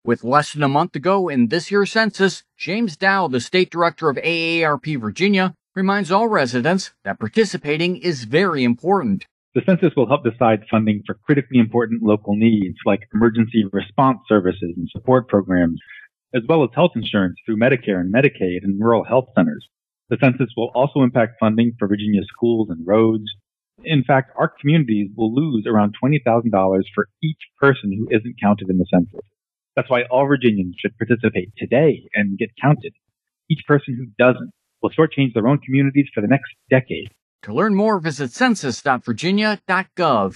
With less than a month to go in this year's census, James Dow, the state director of AARP Virginia, reminds all residents that participating is very important. The census will help decide funding for critically important local needs like emergency response services and support programs, as well as health insurance through Medicare and Medicaid and rural health centers. The census will also impact funding for Virginia's schools and roads. In fact, our communities will lose around $20,000 for each person who isn't counted in the census. That's why all Virginians should participate today and get counted. Each person who doesn't will shortchange their own communities for the next decade. To learn more, visit census.virginia.gov.